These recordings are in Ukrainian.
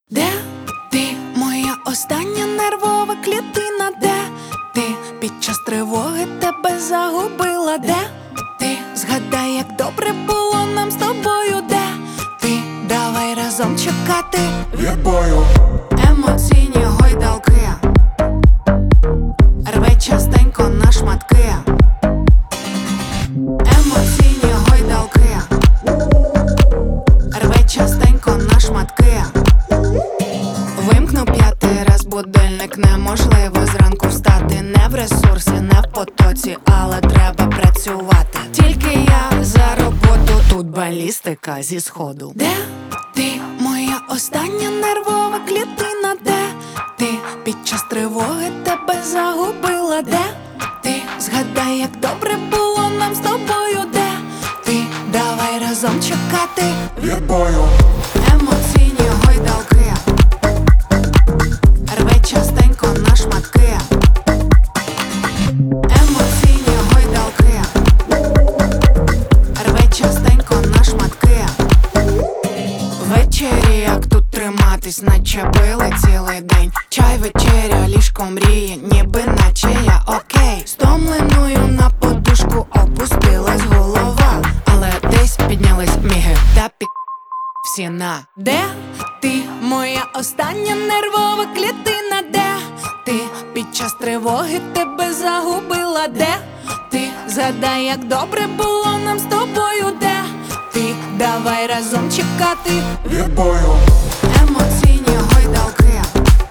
Де ти, моя остання нервова клітина? Де ти під час тривоги тебе загубила? Де ти? Згадай, як добре було нам з тобою. Де ти? Давай разом чекати відбою. Емоційні гойдалки рве частенько на шматки. Емоційні гойдалки рве частенько на шматки. Вимкну 5-й раз будильник, неможливо зранку встати. Не в ресурсі, не в потоці, але треба працювати. Тільки я за роботу, тут балістика зі сходу. Де ти, моя остання нервова клітина? Де ти під час тривоги тебе загубила? Де ти? Згадай, як добре було нам з тобою. Де ти? Давай разом чекати Відбою. Емоційні гойдалки рве частенько на шматки. Емоційні гойдалки рве частенько на шматки. Ввечері як тут триматись, наче пили цілий день. Чай, вечеря, ліжко мрії, ніби наче я окей. Стомленою на подушку опустилась голова, але десь піднялись міги та всі на. Де ти, моя остання нервова клітина? Де ти під час тривоги тебе загубила? Де ти? Згадай, як добре було нам з тобою. Де ти? Давай разом чекати Відбою. Емоційні гойдалки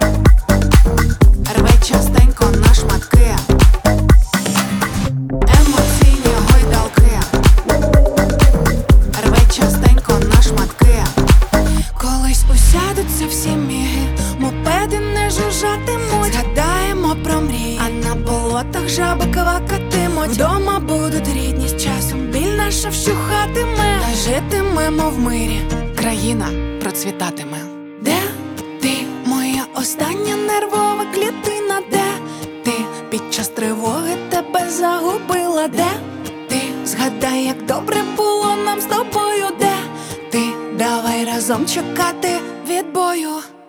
рве частенько на шматки. Емоційні гойдалки рве частенько на шматки. Колись усядуться всі міги, мопеди не жужжатимуть. Згадаємо про мрії, а на болотах жаби квакатимуть. Вдома будуть рідні з часом, біль наша вщухатиме. Та житимемо в мирі, країна процвітатиме. Де ти, моя остання нервова клітина? Де ти під час тривоги тебе загубила? Де ти? Згадай, як добре було нам з тобою. Де ти? Давай разом чекати відбою.